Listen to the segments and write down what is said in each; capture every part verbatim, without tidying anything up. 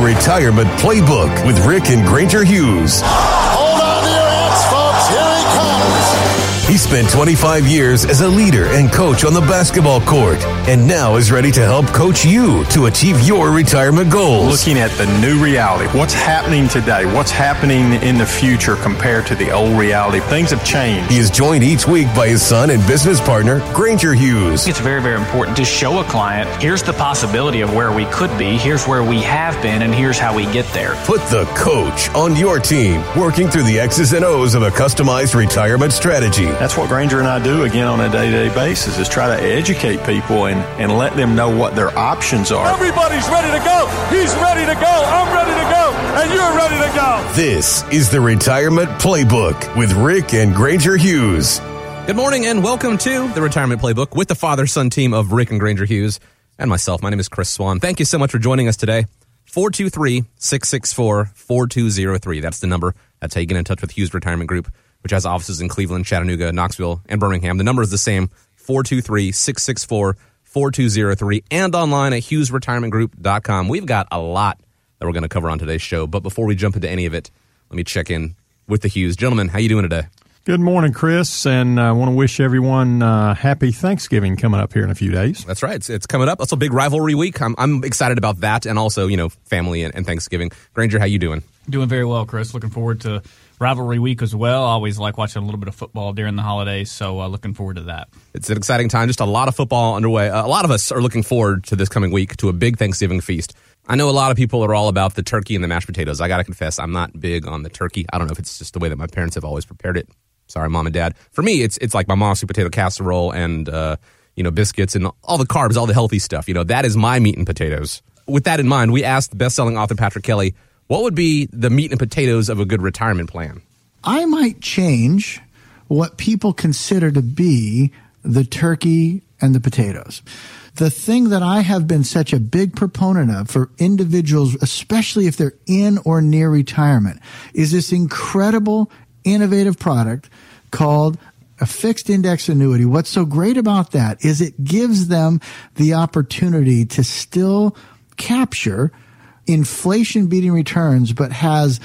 Retirement Playbook with Rick and Granger Hughes. Hold on to your hats, folks. Here he comes. He spent twenty-five years as a leader and coach on the basketball court, and now is ready to help coach you to achieve your retirement goals. Looking at the new reality, what's happening today, what's happening in the future compared to the old reality. Things have changed. He is joined each week by his son and business partner, Granger Hughes. It's very, very important to show a client, here's the possibility of where we could be, here's where we have been, and here's how we get there. Put the coach on your team, working through the X's and O's of a customized retirement strategy. That's what Granger and I do, again, on a day-to-day basis, is try to educate people and, and let them know what their options are. Everybody's ready to go. He's ready to go. I'm ready to go. And you're ready to go. This is the Retirement Playbook with Rick and Granger Hughes. Good morning and welcome to the Retirement Playbook with the father-son team of Rick and Granger Hughes and myself. My name is Chris Swan. Thank you so much for joining us today. four two three, six six four, four two zero three. That's the number. That's how you get in touch with Hughes Retirement Group, which has offices in Cleveland, Chattanooga, Knoxville, and Birmingham. The number is the same, four two three, six six four, four two zero three, and online at hughes retirement group dot com. We've got a lot that we're going to cover on today's show, but before we jump into any of it, let me check in with the Hughes. Gentlemen, how you doing today? Good morning, Chris, and I uh, want to wish everyone uh, happy Thanksgiving coming up here in a few days. That's right. It's, it's coming up. It's a big rivalry week. I'm, I'm excited about that, and also, you know, family and, and Thanksgiving. Granger, how you doing? Doing very well, Chris. Looking forward to rivalry week as well. I always like watching a little bit of football during the holidays, so uh, looking forward to that. It's an exciting time. Just a lot of football underway. Uh, a lot of us are looking forward to this coming week, to a big Thanksgiving feast. I know a lot of people are all about the turkey and the mashed potatoes. I got to confess, I'm not big on the turkey. I don't know if it's just the way that my parents have always prepared it. Sorry, Mom and Dad. For me, it's it's like my mom's sweet potato casserole and, uh, you know, biscuits and all the carbs, all the healthy stuff. You know, that is my meat and potatoes. With that in mind, we asked the best-selling author Patrick Kelly, what would be the meat and potatoes of a good retirement plan? I might change what people consider to be the turkey and the potatoes. The thing that I have been such a big proponent of for individuals, especially if they're in or near retirement, is this incredible, innovative product called a fixed index annuity. What's so great about that is it gives them the opportunity to still capture inflation-beating returns, but has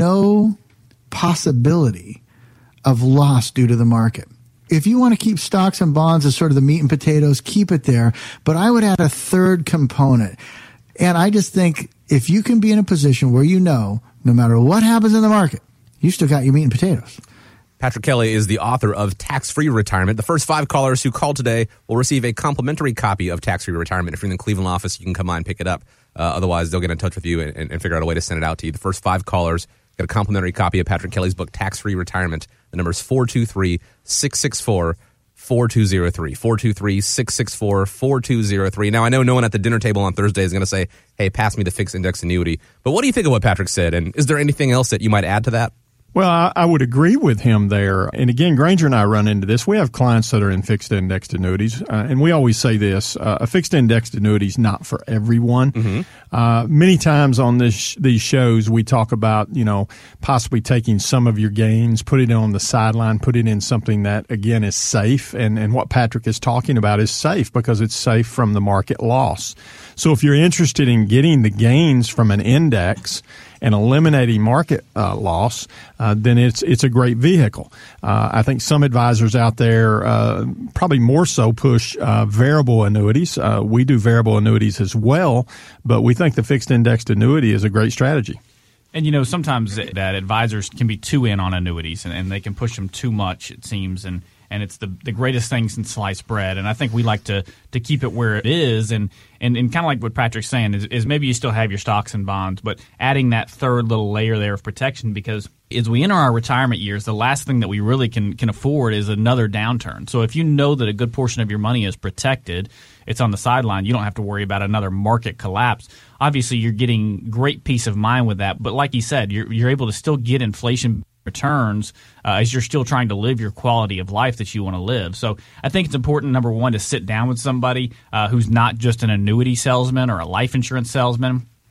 no possibility of loss due to the market. If you want to keep stocks and bonds as sort of the meat and potatoes, keep it there. But I would add a third component. And I just think if you can be in a position where you know, no matter what happens in the market, you still got your meat and potatoes. Patrick Kelly is the author of Tax-Free Retirement. The first five callers who call today will receive a complimentary copy of Tax-Free Retirement. If you're in the Cleveland office, you can come by and pick it up. Uh, otherwise, they'll get in touch with you and, and figure out a way to send it out to you. The first five callers get a complimentary copy of Patrick Kelly's book, Tax-Free Retirement. The number is four two three, six six four, four two zero three. four two three, six six four, four two zero three. Now, I know no one at the dinner table on Thursday is going to say, hey, pass me the fixed index annuity. But what do you think of what Patrick said? And is there anything else that you might add to that? Well, I, I would agree with him there. And again, Granger and I run into this. We have clients that are in fixed indexed annuities, uh, and we always say this, uh, a fixed indexed annuity is not for everyone. Mm-hmm. Uh, many times on this these shows, we talk about, you know, possibly taking some of your gains, put it on the sideline, put it in something that, again, is safe. And, and what Patrick is talking about is safe because it's safe from the market loss. So if you're interested in getting the gains from an index and eliminating market uh, loss, uh, then it's it's a great vehicle. Uh, I think some advisors out there uh, probably more so push uh, variable annuities. Uh, we do variable annuities as well, but we think the fixed indexed annuity is a great strategy. And, you know, sometimes that advisors can be too in on annuities, and, and they can push them too much, it seems, and and it's the the greatest thing since sliced bread. And I think we like to to keep it where it is. And and, and kind of like what Patrick's saying is, is maybe you still have your stocks and bonds, but adding that third little layer there of protection, because as we enter our retirement years, the last thing that we really can can afford is another downturn. So if you know that a good portion of your money is protected, it's on the sideline, you don't have to worry about another market collapse. Obviously, you're getting great peace of mind with that. But like he said, you're you're able to still get inflation returns uh, as you're still trying to live your quality of life that you want to live. So I think it's important, number one, to sit down with somebody uh, who's not just an annuity salesman or a life insurance salesman,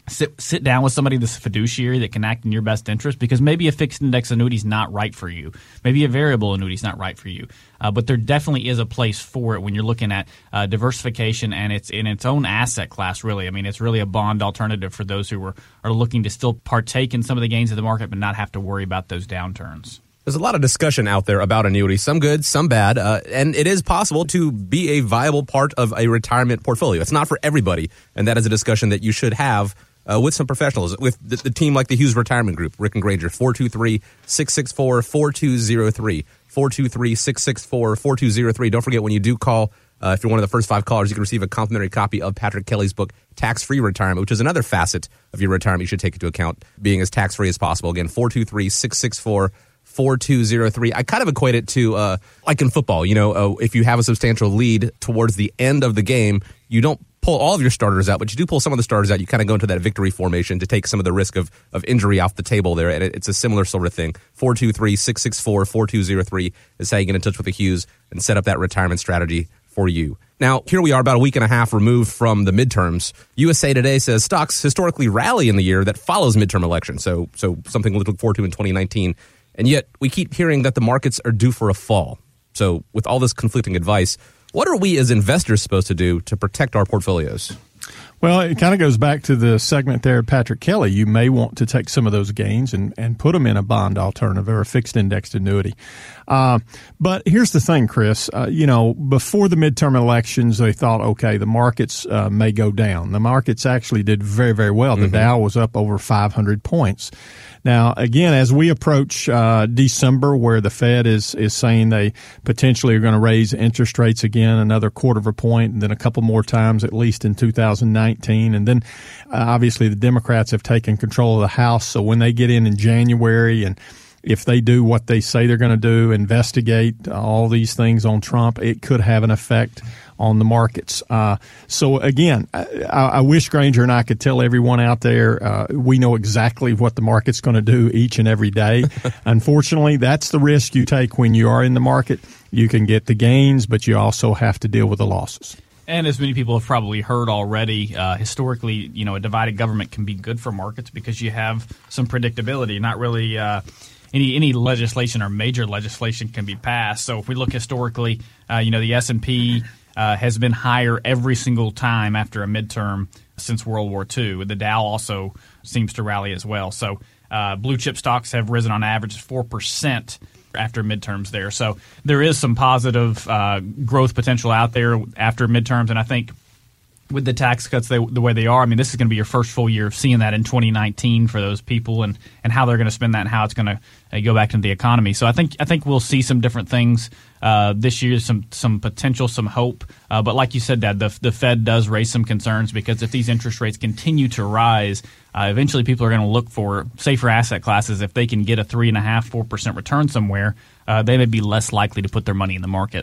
Sit sit down with somebody that's a fiduciary that can act in your best interest, because maybe a fixed index annuity is not right for you. Maybe a variable annuity is not right for you. Uh, but there definitely is a place for it when you're looking at uh, diversification, and it's in its own asset class, really. I mean, it's really a bond alternative for those who are, are looking to still partake in some of the gains of the market but not have to worry about those downturns. There's a lot of discussion out there about annuities, some good, some bad, uh, and it is possible to be a viable part of a retirement portfolio. It's not for everybody, and that is a discussion that you should have Uh, with some professionals, with the, the team like the Hughes Retirement Group, Rick and Granger, four two three, six six four, four two zero three, four two three, six six four, four two zero three. Don't forget, when you do call, uh, if you're one of the first five callers, you can receive a complimentary copy of Patrick Kelly's book, Tax-Free Retirement, which is another facet of your retirement you should take into account, being as tax-free as possible. Again, four two three, six six four, four two zero three. I kind of equate it to, uh, like in football, you know, uh, if you have a substantial lead towards the end of the game, you don't pull all of your starters out, but you do pull some of the starters out. You kind of go into that victory formation to take some of the risk of, of injury off the table there, and it, it's a similar sort of thing. four two three, six six four, four two zero three is how you get in touch with the Hughes and set up that retirement strategy for you. Now, here we are about a week and a half removed from the midterms. U S A Today says stocks historically rally in the year that follows midterm elections, so so something to look forward to in twenty nineteen. And yet, we keep hearing that the markets are due for a fall. So with all this conflicting advice, what are we as investors supposed to do to protect our portfolios? Well, it kind of goes back to the segment there, Patrick Kelly. You may want to take some of those gains and, and put them in a bond alternative or a fixed indexed annuity. Uh, but here's the thing, Chris. Uh, you know, before the midterm elections, they thought, okay, the markets uh, may go down. The markets actually did very, very well. The mm-hmm. Dow was up over five hundred points. Now, again, as we approach uh, December, where the Fed is is saying they potentially are going to raise interest rates again another quarter of a point, and then a couple more times at least in two thousand nineteen. And then, uh, obviously, the Democrats have taken control of the House. So when they get in in January, and if they do what they say they're going to do, investigate all these things on Trump, it could have an effect on the markets. Uh, so again, I, I wish Granger and I could tell everyone out there, uh, we know exactly what the market's going to do each and every day. Unfortunately, that's the risk you take when you are in the market. You can get the gains, but you also have to deal with the losses. And as many people have probably heard already, uh, historically, you know, a divided government can be good for markets because you have some predictability, not really uh, any any legislation or major legislation can be passed. So if we look historically, uh, you know, the S and P Uh, has been higher every single time after a midterm since World War Two. The Dow also seems to rally as well. So uh, blue chip stocks have risen on average four percent after midterms there. So there is some positive uh, growth potential out there after midterms, and I think with the tax cuts they, the way they are, I mean, this is going to be your first full year of seeing that in twenty nineteen for those people, and, and how they're going to spend that and how it's going to uh, go back into the economy. So I think I think we'll see some different things uh, this year, some some potential, some hope. Uh, but like you said, Dad, the, the Fed does raise some concerns because if these interest rates continue to rise, uh, eventually people are going to look for safer asset classes. If they can get a three and a half, four percent return somewhere, uh, they may be less likely to put their money in the market.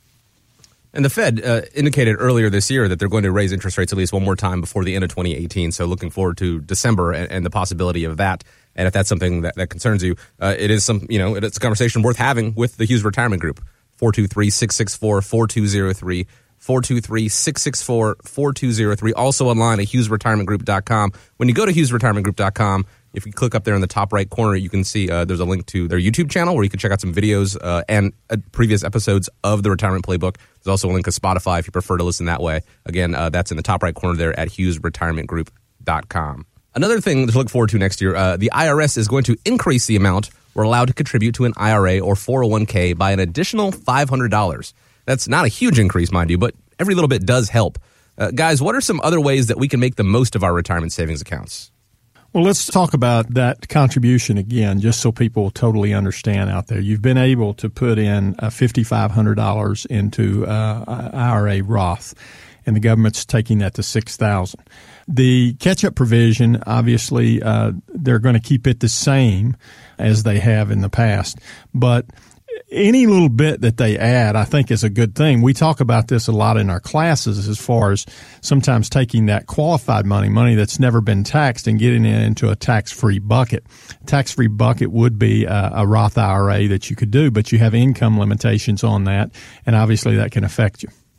And the Fed uh, indicated earlier this year that they're going to raise interest rates at least one more time before the end of twenty eighteen. So looking forward to December and, and the possibility of that. And if that's something that, that concerns you, uh, it is some, you know, it's a conversation worth having with the Hughes Retirement Group. four two three, six six four, four two zero three, four two three, six six four, four two zero three. Also online at hughes retirement group dot com. When you go to hughes retirement group dot com, if you click up there in the top right corner, you can see uh, there's a link to their YouTube channel where you can check out some videos uh, and uh, previous episodes of the Retirement Playbook. There's also a link to Spotify if you prefer to listen that way. Again, uh, that's in the top right corner there at hughes retirement group dot com. Another thing to look forward to next year, uh, the I R S is going to increase the amount we're allowed to contribute to an I R A or four oh one k by an additional five hundred dollars. That's not a huge increase, mind you, but every little bit does help. Uh, guys, what are some other ways that we can make the most of our retirement savings accounts? Well, let's talk about that contribution again, just so people totally understand out there. You've been able to put in uh, five thousand five hundred dollars into uh, I R A Roth, and the government's taking that to six thousand dollars. The catch-up provision, obviously, uh, they're going to keep it the same as they have in the past, but any little bit that they add, I think, is a good thing. We talk about this a lot in our classes as far as sometimes taking that qualified money, money that's never been taxed, and getting it into a tax-free bucket. Tax-free bucket would be a, a Roth I R A that you could do, but you have income limitations on that, and obviously that can affect you.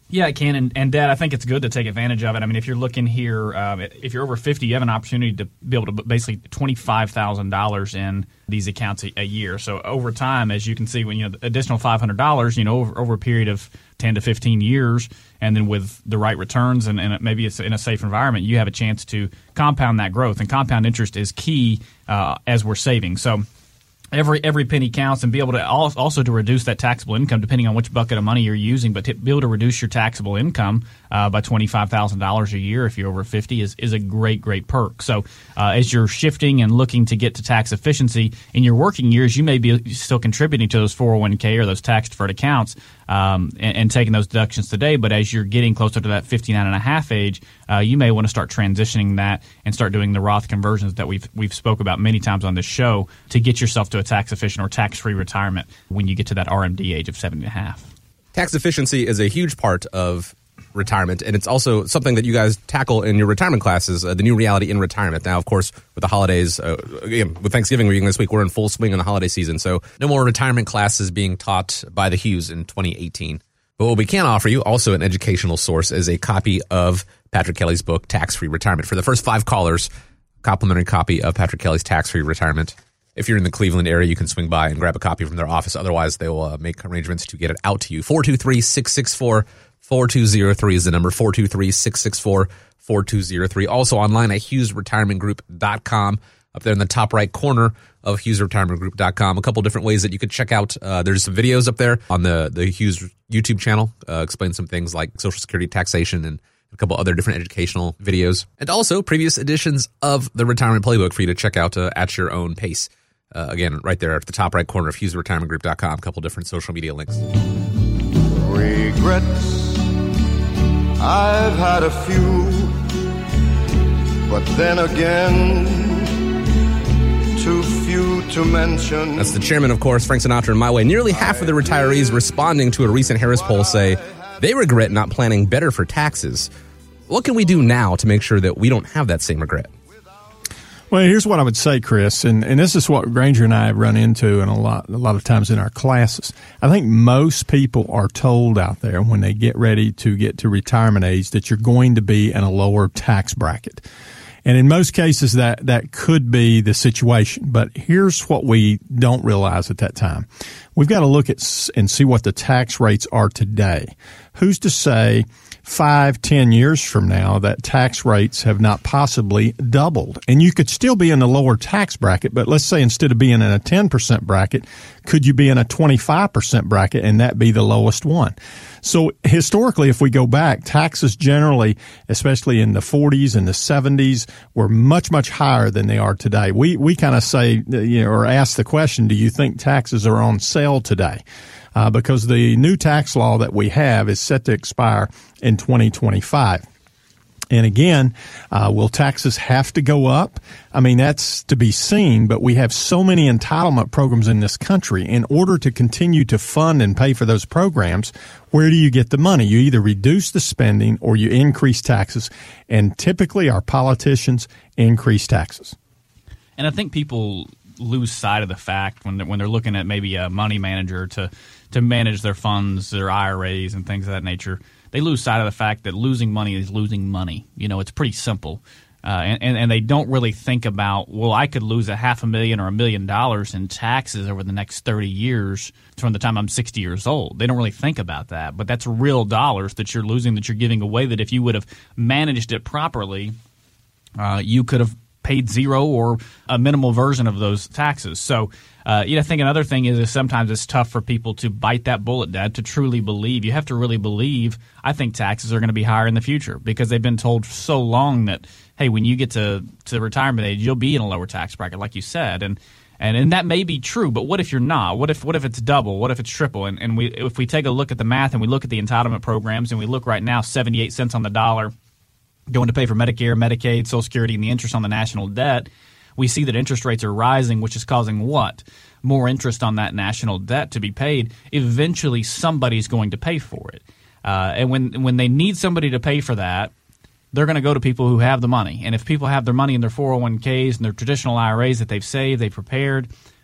Yeah, it can. And, and, Dad, I think it's good to take advantage of it. I mean, if you're looking here, um, if you're over fifty, you have an opportunity to be able to basically twenty-five thousand dollars in these accounts a, a year. So over time, as you can see, when you know, the additional five hundred dollars, you know, over, over a period of ten to fifteen years, and then with the right returns and, and maybe it's in a safe environment, you have a chance to compound that growth. And compound interest is key uh, as we're saving. So Every every penny counts, and be able to also to reduce that taxable income depending on which bucket of money you're using. But to be able to reduce your taxable income uh, by twenty-five thousand dollars a year if you're over fifty is, is a great, great perk. So uh, as you're shifting and looking to get to tax efficiency in your working years, you may be still contributing to those four oh one k or those tax-deferred accounts um, and, and taking those deductions today. But as you're getting closer to that fifty-nine and a half age, uh, you may want to start transitioning that and start doing the Roth conversions that we've we've spoke about many times on this show to get yourself to a tax-efficient or tax-free retirement when you get to that R M D age of seventy and a half. Tax efficiency is a huge part of retirement, and it's also something that you guys tackle in your retirement classes, uh, the new reality in retirement. Now, of course, with the holidays, uh, again, with Thanksgiving week this week, we're in full swing in the holiday season, so no more retirement classes being taught by the Hughes in twenty eighteen. But what we can offer you, also an educational source, is a copy of Patrick Kelly's book, Tax-Free Retirement. For the first five callers, complimentary copy of Patrick Kelly's Tax-Free Retirement. If you're in the Cleveland area, you can swing by and grab a copy from their office. Otherwise, they will uh, make arrangements to get it out to you. four two three, six six four, four two zero three is the number, four two three, six six four, four two zero three. Also online at hughes retirement group dot com. Up there in the top right corner of hughes retirement group dot com. A couple different ways that you could check out. Uh, there's some videos up there on the, the Hughes YouTube channel. Uh, explain some things like Social Security taxation and a couple other different educational videos. And also previous editions of the Retirement Playbook for you to check out uh, at your own pace. Uh, again, right there at the top right corner of hughes retirement group dot com. A couple different social media links. Regrets, I've had a few, but then again, too few to mention. That's the chairman, of course, Frank Sinatra, in My Way. Nearly half of the retirees responding to a recent Harris poll say they regret not planning better for taxes. What can we do now to make sure that we don't have that same regret? Well, here's what I would say, Chris, and, and this is what Granger and I have run into in a lot, a lot of times in our classes. I think most people are told out there when they get ready to get to retirement age that you're going to be in a lower tax bracket. And in most cases, that, that could be the situation. But here's what we don't realize at that time. We've got to look at and see what the tax rates are today. Who's to say five, ten years from now that tax rates have not possibly doubled? And you could still be in the lower tax bracket, but let's say instead of being in a ten percent bracket, could you be in a twenty-five percent bracket and that be the lowest one? So historically, if we go back, taxes generally, especially in the forties and the seventies, were much, much higher than they are today. We we kind of say, you know, or ask the question, do you think taxes are on sale today? Uh, because the new tax law that we have is set to expire in twenty twenty-five. And again, uh, will taxes have to go up? I mean, that's to be seen, but we have so many entitlement programs in this country. In order to continue to fund and pay for those programs, where do you get the money? You either reduce the spending or you increase taxes. And typically our politicians increase taxes. And I think people lose sight of the fact when they're, when they're looking at maybe a money manager to, to manage their funds, their I R As and things of that nature. They lose sight of the fact that losing money is losing money. You know, it's pretty simple. Uh, and, and, and they don't really think about, well, I could lose a half a million or a million dollars in taxes over the next thirty years from the time I'm sixty years old. They don't really think about that. But that's real dollars that you're losing, that you're giving away, that if you would have managed it properly, uh, you could have paid zero or a minimal version of those taxes. So, uh, you know, I think another thing is, is sometimes it's tough for people to bite that bullet, Dad, to truly believe. You have to really believe, I think taxes are going to be higher in the future because they've been told so long that, hey, when you get to, to retirement age, you'll be in a lower tax bracket, like you said. And, and and that may be true, but what if you're not? What if what if it's double? What if it's triple? And, and we if we take a look at the math and we look at the entitlement programs and we look right now, seventy-eight cents on the dollar, going to pay for Medicare, Medicaid, Social Security, and the interest on the national debt, we see that interest rates are rising, which is causing what? More interest on that national debt to be paid. Eventually, somebody's going to pay for it. Uh, and when when they need somebody to pay for that, they're going to go to people who have the money. And if people have their money in their four oh one k's and their traditional I R As that they've saved, they've prepared,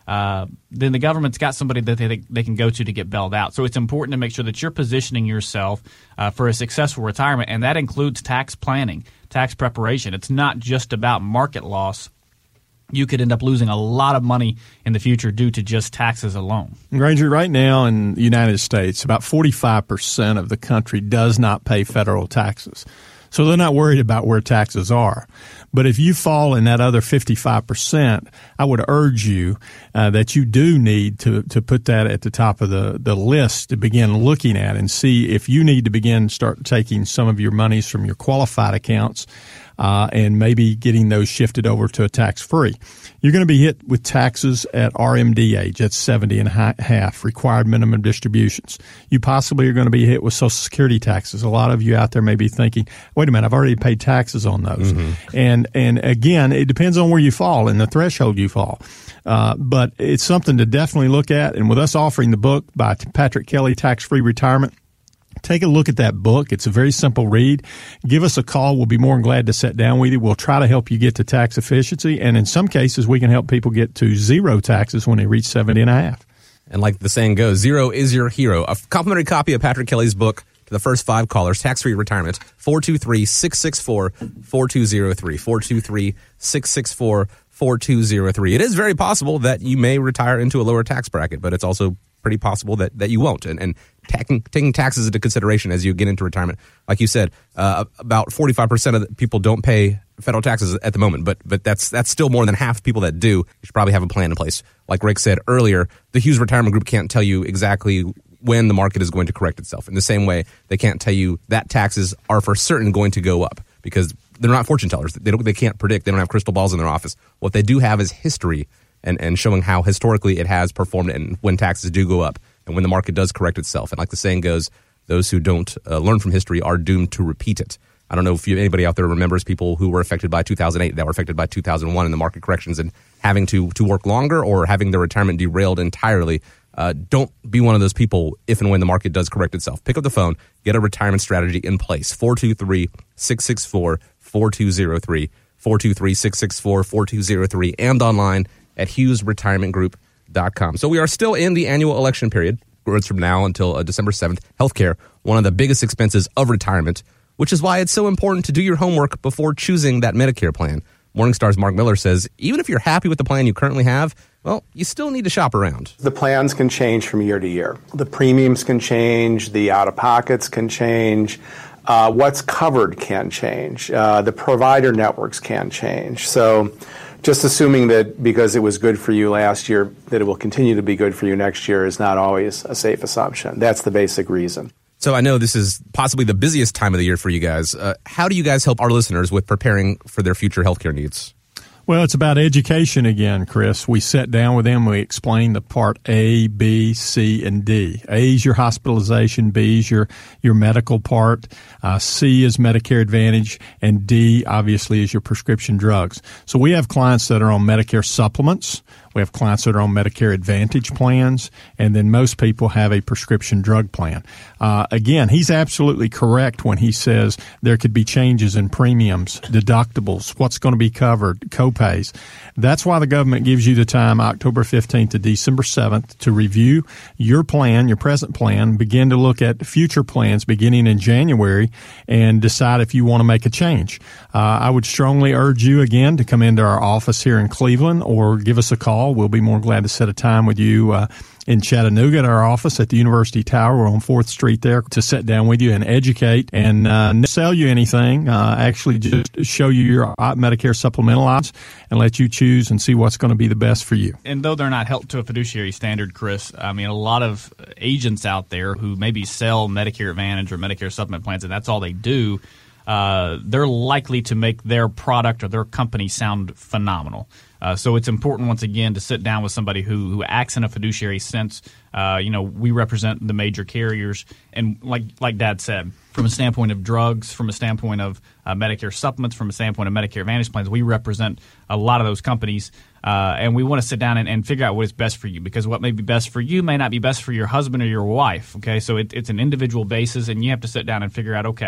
uh, then the government's got somebody that they, they can go to to get bailed out. So it's important to make sure that you're positioning yourself uh, for a successful retirement, and that includes tax planning, tax preparation. It's not just about market loss. You could end up losing a lot of money in the future due to just taxes alone. Granger, right now in the United States, about forty-five percent of the country does not pay federal taxes. So they're not worried about where taxes are. But if you fall in that other fifty-five percent, I would urge you uh, that you do need to, to put that at the top of the, the list to begin looking at and see if you need to begin start taking some of your monies from your qualified accounts uh, and maybe getting those shifted over to a tax-free. You're going to be hit with taxes at R M D age. That's seventy and a half, required minimum distributions. You possibly are going to be hit with Social Security taxes. A lot of you out there may be thinking, wait a minute, I've already paid taxes on those. Mm-hmm. And and again, it depends on where you fall and the threshold you fall. Uh, but it's something to definitely look at. And with us offering the book by Patrick Kelly, Tax-Free Retirement, take a look at that book. It's a very simple read. Give us a call. We'll be more than glad to sit down with you. We'll try to help you get to tax efficiency. And in some cases, we can help people get to zero taxes when they reach seventy and a half. And like the saying goes, zero is your hero. A complimentary copy of Patrick Kelly's book to the first five callers, Tax-Free Retirement, four two three, six six four, four two zero three, four two three, six six four, four two zero three. It is very possible that you may retire into a lower tax bracket, but it's also pretty possible that, that you won't. And, and taking, taking taxes into consideration as you get into retirement. Like you said, uh, about forty-five percent of the people don't pay federal taxes at the moment, but but that's that's still more than half of people that do. You should probably have a plan in place. Like Rick said earlier, the Hughes Retirement Group can't tell you exactly when the market is going to correct itself. In the same way, they can't tell you that taxes are for certain going to go up because they're not fortune tellers. They don't, they can't predict. They don't have crystal balls in their office. What they do have is history and, and showing how historically it has performed and when taxes do go up and when the market does correct itself. And like the saying goes, those who don't uh, learn from history are doomed to repeat it. I don't know if you, anybody out there remembers people who were affected by two thousand eight, that were affected by two thousand one in the market corrections and having to, to work longer or having their retirement derailed entirely. Uh, don't be one of those people if and when the market does correct itself. Pick up the phone, get a retirement strategy in place. four two three, six six four, four two zero three, four two three, six six four, four two zero three, and online at hughes retirement group dot com. So we are still in the annual election period. It's from now until uh, December seventh. Healthcare, one of the biggest expenses of retirement, which is why it's so important to do your homework before choosing that Medicare plan. Morningstar's Mark Miller says, even if you're happy with the plan you currently have, well, you still need to shop around. The plans can change from year to year. The premiums can change. The out-of-pockets can change. Uh, what's covered can change. Uh, the provider networks can change. So just assuming that because it was good for you last year, that it will continue to be good for you next year is not always a safe assumption. That's the basic reason. So I know this is possibly the busiest time of the year for you guys. Uh, how do you guys help our listeners with preparing for their future healthcare needs? Well, it's about education again, Chris. We sit down with them. We explain the part A, B, C, and D. A is your hospitalization. B is your, your medical part. Uh, C is Medicare Advantage. And D, obviously, is your prescription drugs. So we have clients that are on Medicare supplements. We have clients that are on Medicare Advantage plans, and then most people have a prescription drug plan. Uh, again, he's absolutely correct when he says there could be changes in premiums, deductibles, what's going to be covered, copays. That's why the government gives you the time, October fifteenth to December seventh, to review your plan, your present plan, begin to look at future plans beginning in January, and decide if you want to make a change. Uh, I would strongly urge you, again, to come into our office here in Cleveland or give us a call. We'll be more glad to set a time with you uh, in Chattanooga at our office at the University Tower. We're on fourth Street there to sit down with you and educate and uh, not sell you anything, uh, actually just show you your Medicare supplemental odds and let you choose and see what's going to be the best for you. And though they're not held to a fiduciary standard, Chris, I mean, a lot of agents out there who maybe sell Medicare Advantage or Medicare supplement plans, and that's all they do, uh, they're likely to make their product or their company sound phenomenal. Uh, so it's important, once again, to sit down with somebody who, who acts in a fiduciary sense. Uh, you know, we represent the major carriers. And like like Dad said, from a standpoint of drugs, from a standpoint of uh, Medicare supplements, from a standpoint of Medicare Advantage plans, we represent a lot of those companies. Uh, and we want to sit down and, and figure out what is best for you, because what may be best for you may not be best for your husband or your wife. Okay, so it, it's an individual basis, and you have to sit down and figure out, okay,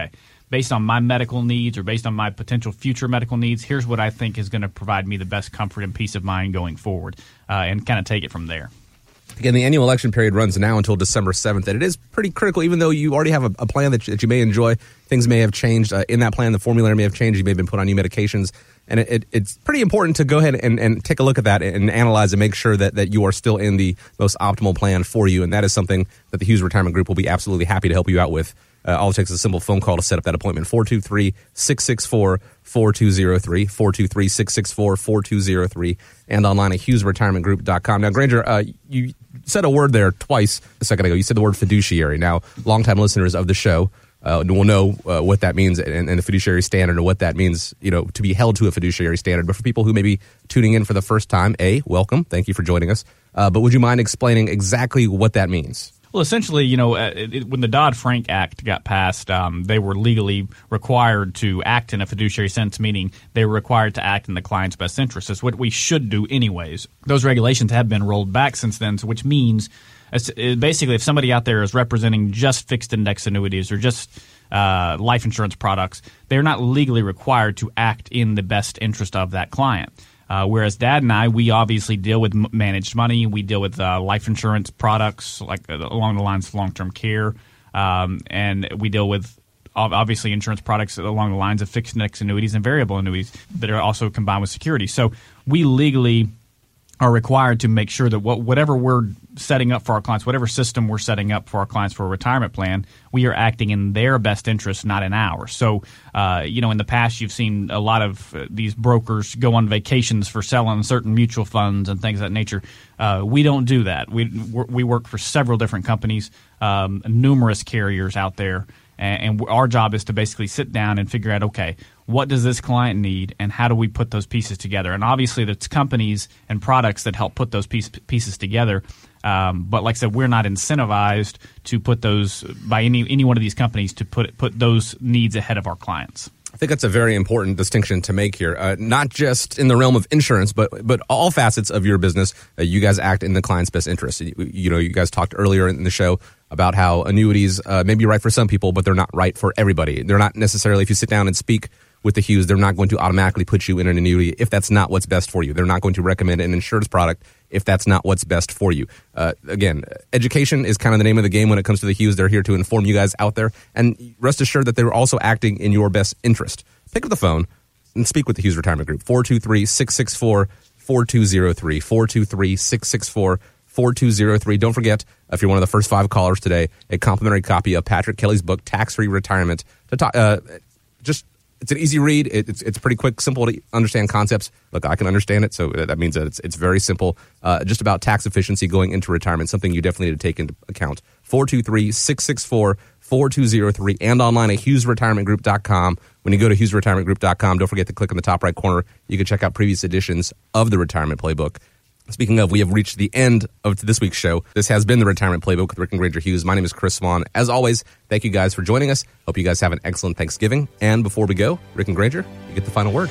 based on my medical needs or based on my potential future medical needs, here's what I think is going to provide me the best comfort and peace of mind going forward, uh, and kind of take it from there. Again, the annual election period runs now until December seventh, and it is pretty critical, even though you already have a, a plan that you, that you may enjoy. Things may have changed uh, in that plan. The formulary may have changed. You may have been put on new medications. And it, it, it's pretty important to go ahead and, and take a look at that and analyze and make sure that, that you are still in the most optimal plan for you. And that is something that the Hughes Retirement Group will be absolutely happy to help you out with. Uh, all it takes is a simple phone call to set up that appointment. four two three, six six four, four two zero three, four two three, six six four, four two zero three, and online at hughes retirement group dot com. Now, Granger, uh, you said a word there twice a second ago. You said the word fiduciary. Now, longtime listeners of the show uh, will know uh, what that means and, and the fiduciary standard and what that means, you know, to be held to a fiduciary standard. But for people who may be tuning in for the first time, A, welcome. Thank you for joining us. Uh, but would you mind explaining exactly what that means? Well, essentially, you know, it, it, when the Dodd-Frank Act got passed, um, they were legally required to act in a fiduciary sense, meaning they were required to act in the client's best interest. That's what we should do anyways. Those regulations have been rolled back since then, which means it, basically if somebody out there is representing just fixed index annuities or just uh, life insurance products, they're not legally required to act in the best interest of that client. Uh, whereas Dad and I, we obviously deal with m- managed money. We deal with uh, life insurance products like uh, along the lines of long-term care. Um, and we deal with obviously insurance products along the lines of fixed index annuities and variable annuities that are also combined with securities. So we legally are required to make sure that what, whatever we're setting up for our clients, whatever system we're setting up for our clients for a retirement plan, we are acting in their best interest, not in ours. So, uh, you know, in the past, you've seen a lot of uh, these brokers go on vacations for selling certain mutual funds and things of that nature. Uh, we don't do that. We we work for several different companies, um, numerous carriers out there, and, and our job is to basically sit down and figure out, okay, what does this client need, and how do we put those pieces together? And obviously, there's companies and products that help put those piece, pieces together. Um, but like I said, we're not incentivized to put those by any any one of these companies to put put those needs ahead of our clients. I think that's a very important distinction to make here, uh, not just in the realm of insurance, but but all facets of your business. Uh, you guys act in the client's best interest. You, you know, you guys talked earlier in the show about how annuities uh, may be right for some people, but they're not right for everybody. They're not necessarily, if you sit down and speak with the Hughes, they're not going to automatically put you in an annuity if that's not what's best for you. They're not going to recommend an insurance product if that's not what's best for you. Uh, again, education is kind of the name of the game when it comes to the Hughes. They're here to inform you guys out there, and rest assured that they're also acting in your best interest. Pick up the phone and speak with the Hughes Retirement Group. four two three, six six four, four two zero three, four two three, six six four, four two zero three. Don't forget, if you're one of the first five callers today, a complimentary copy of Patrick Kelly's book, Tax-Free Retirement. To talk, uh, just It's an easy read. It's it's pretty quick, simple to understand concepts. Look, I can understand it, so that means that it's it's very simple. Uh, just about tax efficiency going into retirement, something you definitely need to take into account. four two three, six six four, four two zero three and online at hughes retirement group dot com. When you go to hughes retirement group dot com, don't forget to click on the top right corner. You can check out previous editions of the Retirement Playbook. Speaking of, we have reached the end of this week's show. This has been the Retirement Playbook with Rick and Granger Hughes. My name is Chris Swan. As always, thank you guys for joining us. Hope you guys have an excellent Thanksgiving. And before we go, Rick and Granger, you get the final word.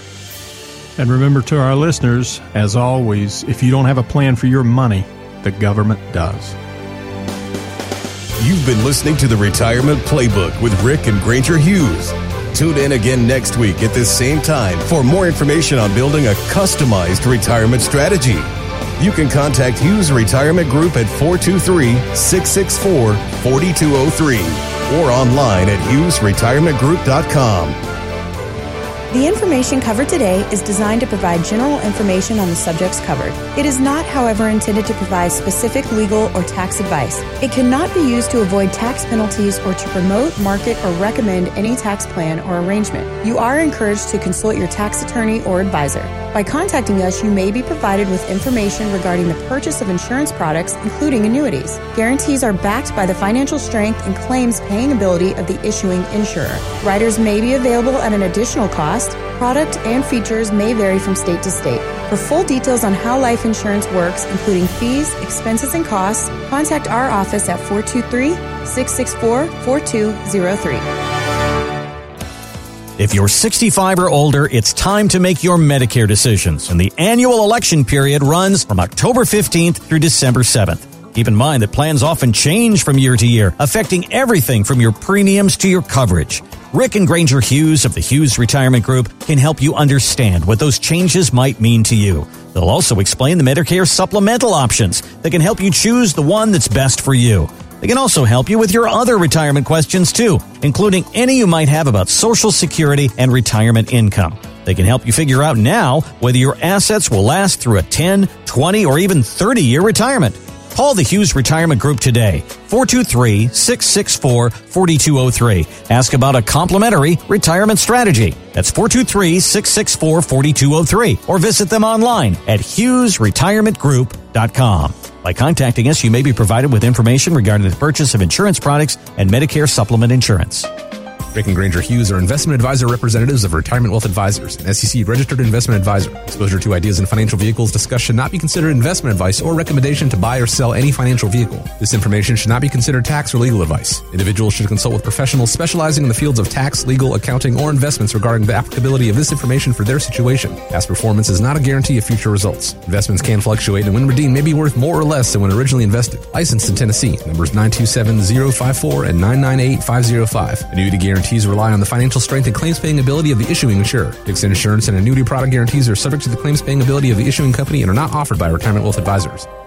And remember to our listeners, as always, if you don't have a plan for your money, the government does. You've been listening to the Retirement Playbook with Rick and Granger Hughes. Tune in again next week at this same time for more information on building a customized retirement strategy. You can contact Hughes Retirement Group at four two three, six six four, four two zero three or online at hughes retirement group dot com. The information covered today is designed to provide general information on the subjects covered. It is not, however, intended to provide specific legal or tax advice. It cannot be used to avoid tax penalties or to promote, market, or recommend any tax plan or arrangement. You are encouraged to consult your tax attorney or advisor. By contacting us, you may be provided with information regarding the purchase of insurance products, including annuities. Guarantees are backed by the financial strength and claims paying ability of the issuing insurer. Riders may be available at an additional cost. Product and features may vary from state to state. For full details on how life insurance works, including fees, expenses, and costs, contact our office at four two three, six six four, four two zero three. If you're sixty-five or older, it's time to make your Medicare decisions, and the annual election period runs from October fifteenth through December seventh. Keep in mind that plans often change from year to year, affecting everything from your premiums to your coverage. Rick and Granger Hughes of the Hughes Retirement Group can help you understand what those changes might mean to you. They'll also explain the Medicare supplemental options that can help you choose the one that's best for you. They can also help you with your other retirement questions too, including any you might have about Social Security and retirement income. They can help you figure out now whether your assets will last through a ten, twenty, or even thirty-year retirement. Call the Hughes Retirement Group today, four two three, six six four, four two zero three. Ask about a complimentary retirement strategy. That's four two three, six six four, four two zero three. Or visit them online at hughes retirement group dot com. By contacting us, you may be provided with information regarding the purchase of insurance products and Medicare supplement insurance. Rick and Granger Hughes are investment advisor representatives of Retirement Wealth Advisors, an S E C-registered investment advisor. Exposure to ideas and financial vehicles discussed should not be considered investment advice or recommendation to buy or sell any financial vehicle. This information should not be considered tax or legal advice. Individuals should consult with professionals specializing in the fields of tax, legal, accounting, or investments regarding the applicability of this information for their situation. Past performance is not a guarantee of future results. Investments can fluctuate, and when redeemed may be worth more or less than when originally invested. Licensed in Tennessee. Numbers nine two seven, zero five four and nine nine eight, five zero five. Annuity guarantees rely on the financial strength and claims-paying ability of the issuing insurer. Fixed insurance and annuity product guarantees are subject to the claims-paying ability of the issuing company and are not offered by Retirement Wealth Advisors.